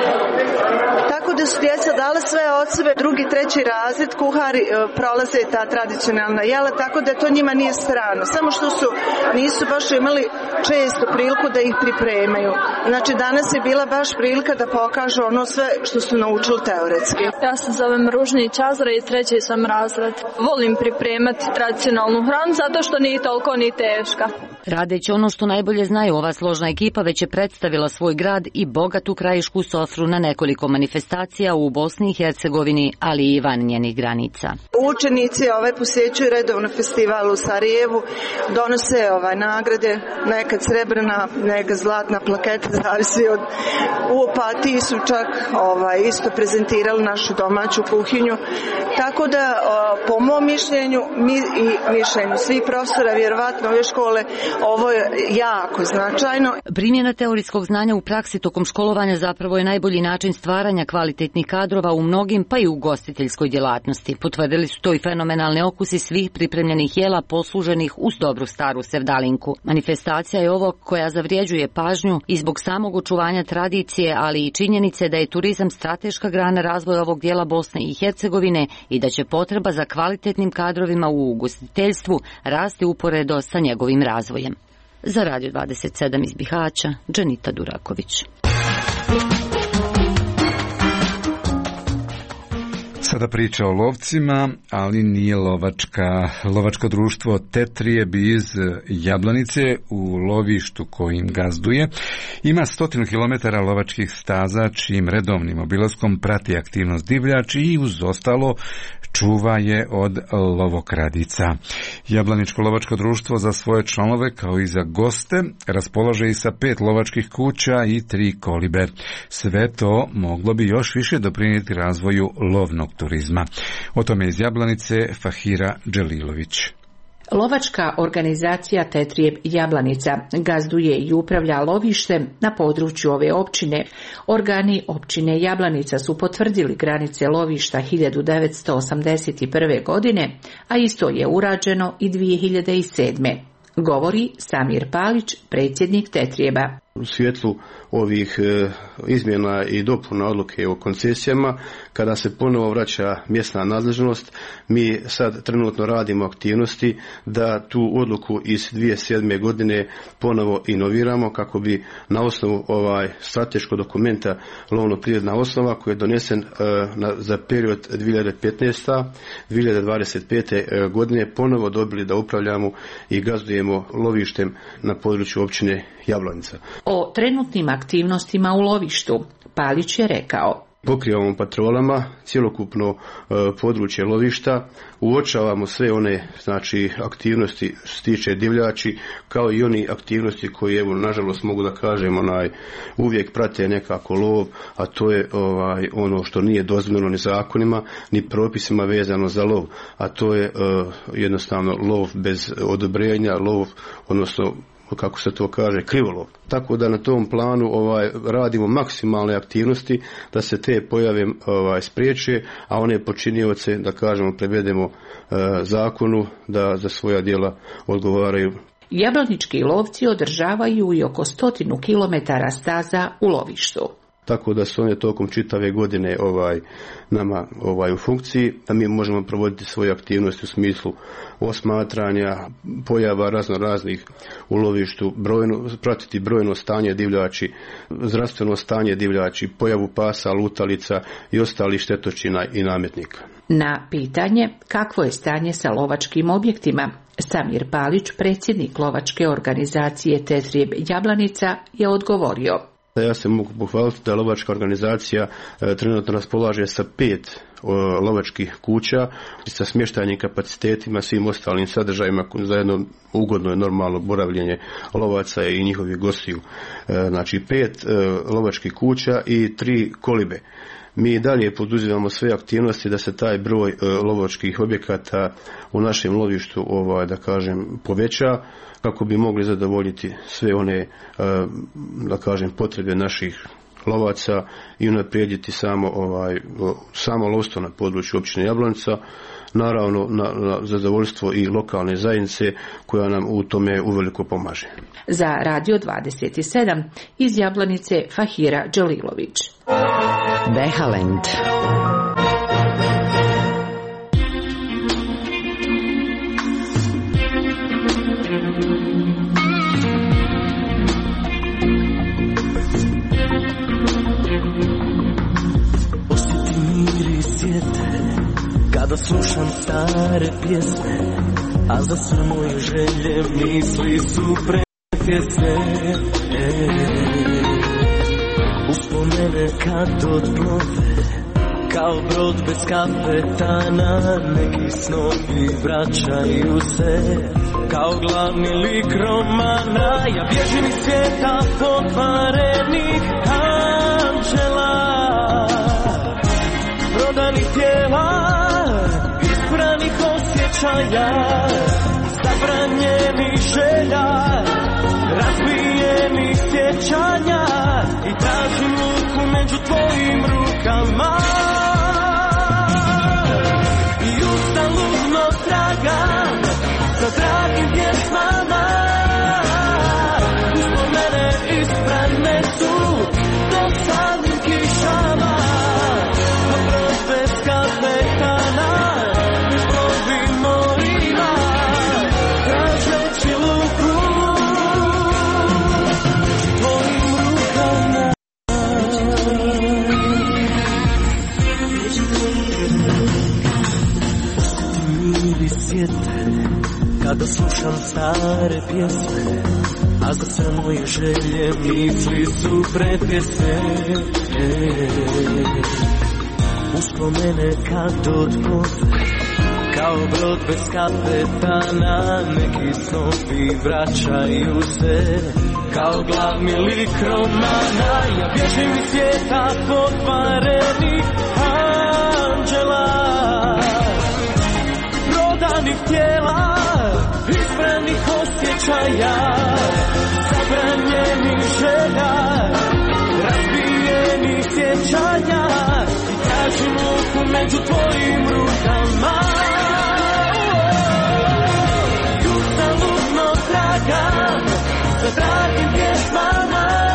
Tako da su djeca dala sve od sebe. 2. i 3. razred kuhari prolaze ta tradicionalna jela, tako da to njima nije strano. Samo što nisu baš imali često priliku da ih pripremaju. Znači danas je bila baš prilika da pokažu ono sve što su naučili teoretski. Ja se zovem Ružnić Azra i 3. sam razred. Volim pripremati tradicionalnu hranu zato što nije toliko ni teška. Radeći ono što najbolje znaju, ova složna ekipa već je predstavila svoj grad i bogatu krajišku sofru na nekoliko manifestacija u Bosni i Hercegovini, ali i van njenih granica. Učenici posjećuju redovno festival u Sarajevu, donose nagrade, nekad srebrna, nekad zlatna plaketa, zavisi od... U Opatiji su čak isto prezentirali našu domaću kuhinju, tako da po mom mišljenju i mišljenju svih profesora, vjerovatno ove škole, ovo je jako značajno. Primjena teorijskog znanja u praksi tokom školovanja zapravo je najbolji način stvaranja kvalitetnih kadrova u mnogim, pa i u ugostiteljskoj djelatnosti. Potvrdili su to i fenomenalne okusi svih pripremljenih jela posluženih uz dobru staru sevdalinku. Manifestacija je ovo koja zavrijeđuje pažnju i zbog samog očuvanja tradicije, ali i činjenice da je turizam strateška grana razvoja ovog dijela Bosne i Hercegovine i da će potreba za kvalitetnim kadrovima u ugostiteljstvu rasti uporedo sa njegovim razvojem. Za Radio 27 iz Bihaća, Dženita Duraković. Sada priča o lovcima, ali nije lovačka. Lovačko društvo Tetrijeb iz Jablanice u lovištu kojim gazduje ima 100 km lovačkih staza čijim redovnim obilaskom prati aktivnost divljači i uz ostalo čuva je od lovokradica. Jablaničko lovačko društvo za svoje članove kao i za goste raspolaže i sa 5 lovačkih kuća i 3 kolibe. Sve to moglo bi još više doprinijeti razvoju lovnog turizma. O tome iz Jablanice Fahira Dželilović. Lovačka organizacija Tetrijeb Jablanica gazduje i upravlja lovištem na području ove općine. Organi općine Jablanica su potvrdili granice lovišta 1981. godine, a isto je urađeno i 2007. Govori Samir Palić, predsjednik Tetrijeba. U svjetlu ovih izmjena i dopuna odluke o koncesijama, kada se ponovo vraća mjesna nadležnost, mi sad trenutno radimo aktivnosti da tu odluku iz 2007. godine ponovo inoviramo kako bi na osnovu strateškog dokumenta lovno-privredna osnova koji je donesen za period 2015-2025. godine ponovo dobili da upravljamo i gazdujemo lovištem na području općine Jablanica. O trenutnim aktivnostima u lovištu Palić je rekao: Pokrivamo patrolama cjelokupno područje lovišta, uočavamo sve one aktivnosti što se tiče divljači, kao i oni aktivnosti koji, evo, nažalost mogu da kažem, uvijek prate nekako lov, a to je ono što nije dozvoljeno ni zakonima ni propisima vezano za lov, a to je jednostavno lov bez odobrenja, lov, odnosno kako se to kaže, krivolov. Tako da na tom planu radimo maksimalne aktivnosti da se te pojave spriječe, a one počinioce, da kažemo, prevedemo zakonu da za svoja djela odgovaraju. Jablanički lovci održavaju i oko 100 kilometara staza u lovištu. Tako da su one tokom čitave godine nama u funkciji, da mi možemo provoditi svoje aktivnosti u smislu osmatranja, pojava raznih u lovištu, pratiti brojno stanje divljači, zdravstveno stanje divljači, pojavu pasa, lutalica i ostalih štetočina i nametnika. Na pitanje kakvo je stanje sa lovačkim objektima, Samir Palić, predsjednik lovačke organizacije Tetrijeb Jablanica, je odgovorio: Ja se mogu pohvaliti da lovačka organizacija trenutno raspolaže sa 5 lovačkih kuća sa smještajnim kapacitetima, svim ostalim sadržajima za jedno ugodno i normalno boravljenje lovaca i njihovih gostiju. Znači 5 lovačkih kuća i 3 kolibe. Mi dalje poduzimamo sve aktivnosti da se taj broj lovačkih objekata u našem lovištu da kažem poveća, kako bi mogli zadovoljiti sve one da kažem potrebe naših lovaca i unaprijediti samo lovstvo na području općine Jablanica, naravno na zadovoljstvo i lokalne zajednice koja nam u tome uveliko pomaže. Za Radio 27 iz Jablanice Fahira Đalilović. Behalend. Kada slušam stare pjesme, a za sve moje želje misli su pretjesne. Uspomene kad odplove, kao brod bez kapetana, neki snovi vraćaju se, kao glavni lik romana. Ja bježim iz svijeta pokvarenih anđela, prodanih tijela, ispranih osjećaja, zabranjenih želja, razbijenih sjećanja, i tražim luku među tvojim rukama. I ustaludno tragam za dragim pjesmama, uspomene isprane su dosadnim kišama. Bez kapetana, bez plovi morima, tražeći luku tvojim rukama. Osjeti miris svijeta kada slušam stare pjesme, a za sve moje želje misli su pretpjesme. Uspomene kad odplove, kao brod bez kapetana, neki snovi vraćaju se, kao glavni lik romana. Ja bježim iz svijeta pokvarenih anđela, prodanih tijela, ispranih osjećaja, zabranjenih želja, razbijenih sjećanja, i tražim luku među tvojim rukama. I ustaludno tragam za dragim pjesmama,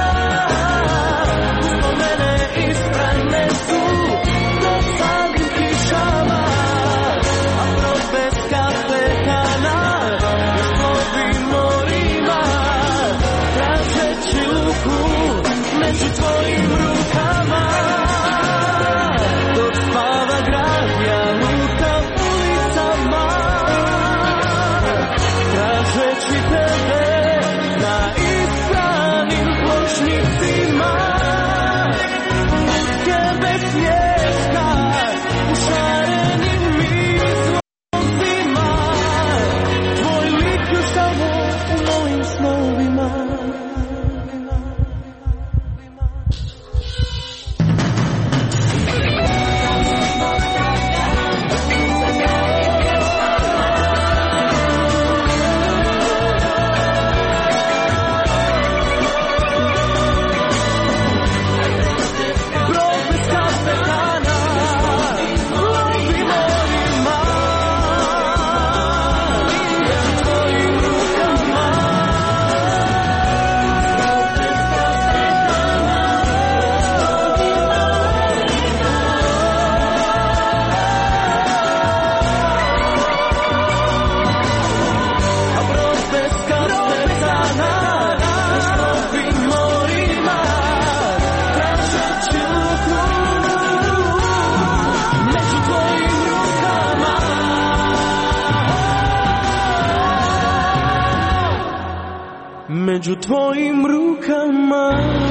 među tvojim rukama.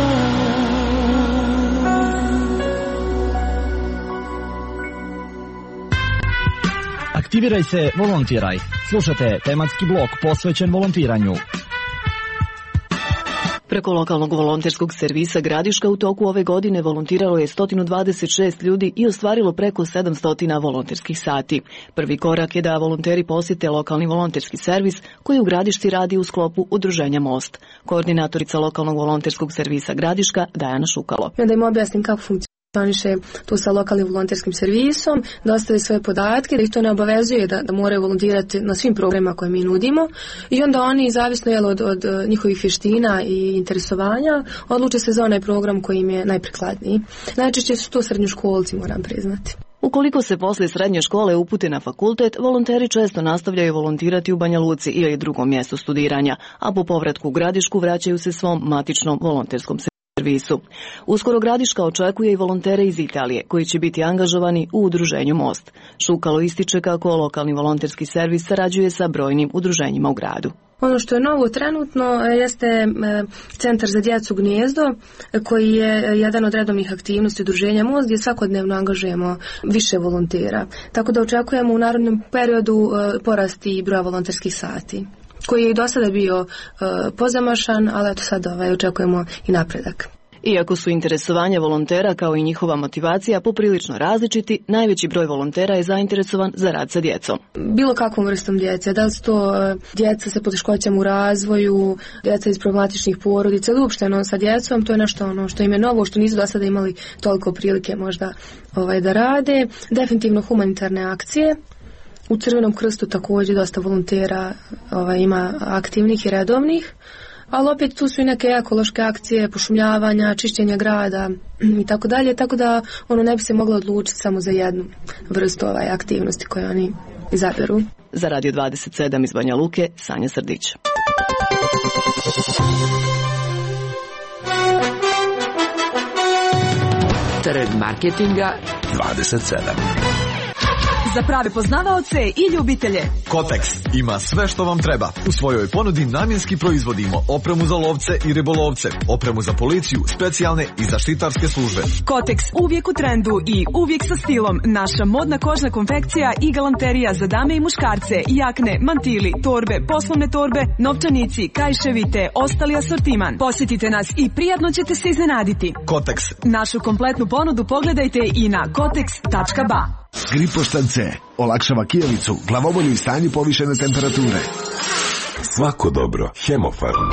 Aktiviraj se, volontiraj. Slušajte tematski blok posvećen volontiranju. Preko lokalnog volonterskog servisa Gradiška u toku ove godine volontiralo je 126 ljudi i ostvarilo preko 700 volonterskih sati. Prvi korak je da volonteri posjete lokalni volonterski servis koji u Gradišci radi u sklopu udruženja Most. Koordinatorica lokalnog volonterskog servisa Gradiška Dajana Šukalo. I onda im objasnim kako funkcioniše tu sa lokalnim volonterskim servisom, da ostave svoje podatke, da ih to ne obavezuje da moraju volontirati na svim programima koje mi nudimo i onda oni, zavisno od njihovih vještina i interesovanja, odluče se za onaj program koji im je najprikladniji. Najčešće su to srednjoškolci, moram priznati. Ukoliko se posle srednje škole upute na fakultet, volonteri često nastavljaju volontirati u Banja Luci ili drugom mjestu studiranja, a po povratku u Gradišku vraćaju se svom matičnom volonterskom servisu. Uskoro Gradiška očekuje i volontere iz Italije, koji će biti angažovani u udruženju Most. Šukalo ističe kako lokalni volonterski servis sarađuje sa brojnim udruženjima u gradu. Ono što je novo trenutno jeste Centar za djecu Gnijezdo, koji je jedan od redovnih aktivnosti udruženja Most, gdje svakodnevno angažujemo više volontera. Tako da očekujemo u narednom periodu porasti broja volonterskih sati, koji je i do sada bio pozamašan, ali eto sad očekujemo i napredak. Iako su interesovanja volontera kao i njihova motivacija poprilično različiti, najveći broj volontera je zainteresovan za rad sa djecom. Bilo kakvom vrstom djece, da li su to djeca sa poteškoćama u razvoju, djeca iz problematičnih porodica, ili uopšteno sa djecom, to je nešto što im je novo, što nisu do sada imali toliko prilike možda da rade. Definitivno humanitarne akcije. U Crvenom krstu također dosta volontera ima aktivnih i redovnih, ali opet tu su i neke ekološke akcije, pošumljavanja, čišćenja grada i tako dalje, tako da ne bi se moglo odlučiti samo za jednu vrstu aktivnosti koje oni izaberu. Za Radio 27 iz Banja Luke, Sanja Srdić. Trg marketinga 27. Za prave poznavaoce i ljubitelje. Kotex ima sve što vam treba. U svojoj ponudi namjenski proizvodimo opremu za lovce i ribolovce, opremu za policiju, specijalne i zaštitarske službe. Kotex uvijek u trendu i uvijek sa stilom. Naša modna kožna konfekcija i galanterija za dame i muškarce, jakne, mantili, torbe, poslovne torbe, novčanici, kajševi te ostali asortiman. Posjetite nas i prijatno ćete se iznenaditi. Kotex. Našu kompletnu ponudu pogledajte i na kotex.ba. Gripoštan C olakšava kijavicu, glavobolju i stanju povišene temperature. Svako dobro, Hemofarm.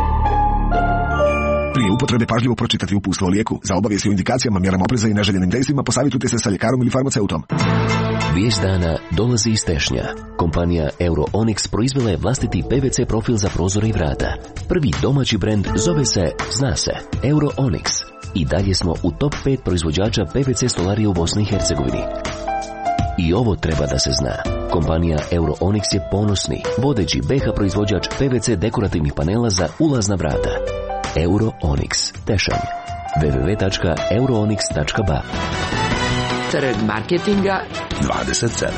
Prije upotrebe pažljivo pročitati uputstvo o lijeku. Za obavijesti o indikacijama, mjerama opreza i neželjenim dejstvima posavitujte se sa ljekarom ili farmaceutom. Vijest dana dolazi iz Tešnja. Kompanija Euro-Onyx proizvela je vlastiti PVC profil za prozore i vrata. Prvi domaći brend zove se, zna se, Euro-Onyx. I dalje smo u top 5 proizvođača PVC stolarije u Bosni i Hercegovini. I ovo treba da se zna. Kompanija Euro-Onyx je ponosni, vodeći BH proizvođač PVC dekorativnih panela za ulazna vrata. Euro-Onyx, Tešanj. www.euroonyx.ba. Trg marketinga 27.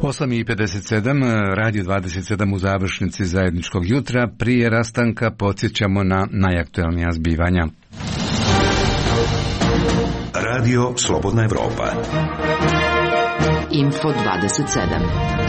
8:57, Radio 27 u završnici zajedničkog jutra. Prije rastanka podsjećamo na najaktualnija zbivanja. Radio Slobodna Evropa. Info 27.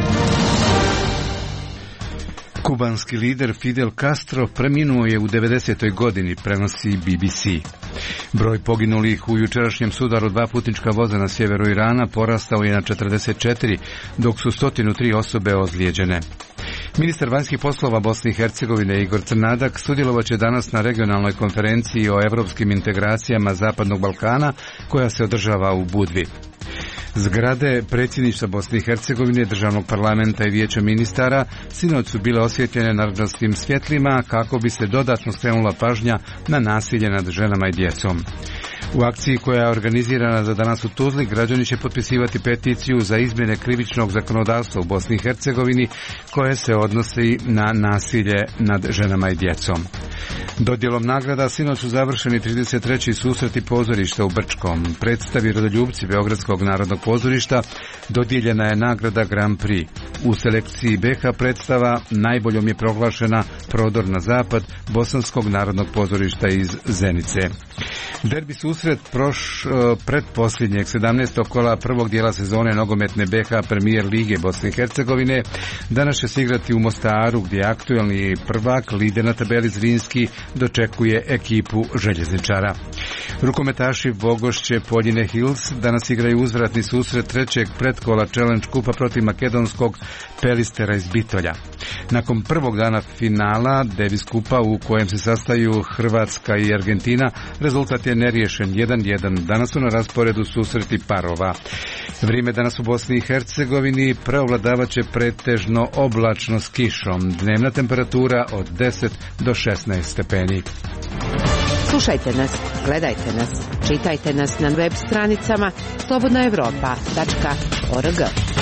Kubanski lider Fidel Castro preminuo je u 90. godini, prenosi BBC. Broj poginulih u jučerašnjem sudaru dva putnička voza na sjeveru Irana porastao je na 44, dok su 103 osobe ozlijeđene. Ministar vanjskih poslova Bosne i Hercegovine Igor Crnadak sudjelovaće danas na regionalnoj konferenciji o evropskim integracijama Zapadnog Balkana koja se održava u Budvi. Zgrade predsjedništva Bosne i Hercegovine, državnog parlamenta i vijeća ministara sinoć su bile osvjetljene narodnosnim svjetlima kako bi se dodatno skrenula pažnja na nasilje nad ženama i djecom. U akciji koja je organizirana za danas u Tuzli, građani će potpisivati peticiju za izmjene krivičnog zakonodavstva u Bosni i Hercegovini koje se odnosi na nasilje nad ženama i djecom. Dodjelom nagrada sinoć su završeni 33. susreti pozorišta u Brčkom. Predstavi Rodoljubci Beogradskog narodnog pozorišta dodijeljena je nagrada Grand Prix. U selekciji BH predstava najboljom je proglašena Prodor na zapad Bosanskog narodnog pozorišta iz Zenice. Derbi susret predposljednjeg 17. kola prvog dijela sezone nogometne BH Premier Lige Bosne i Hercegovine danas će se igrati u Mostaru, gdje aktualni prvak, lider na tabeli Zrinski, dočekuje ekipu željezničara. Rukometaši Vogošće Poljine Hills danas igraju uzvratni susret trećeg pretkola Challenge kupa protiv makedonskog Pelistera iz Bitolja. Nakon prvog dana finala Davis kupa u kojem se sastaju Hrvatska i Argentina, rezultat je neriješen 1:1. Danas su na rasporedu susreti parova. Vrijeme danas u Bosni i Hercegovini preovladavat će pretežno oblačno s kišom. Dnevna temperatura od 10 do 16 stepeni. Slušajte nas, gledajte nas, čitajte nas na web stranicama slobodnaevropa.org.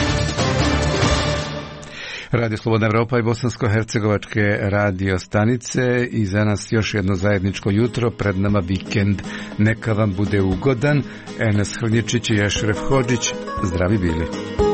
Radio Slobodna Evropa i bosansko-hercegovačke radio stanice i za nas još jedno zajedničko jutro, pred nama vikend. Neka vam bude ugodan. Enes Hrnječić i Ešref Hodžić, zdravi bili.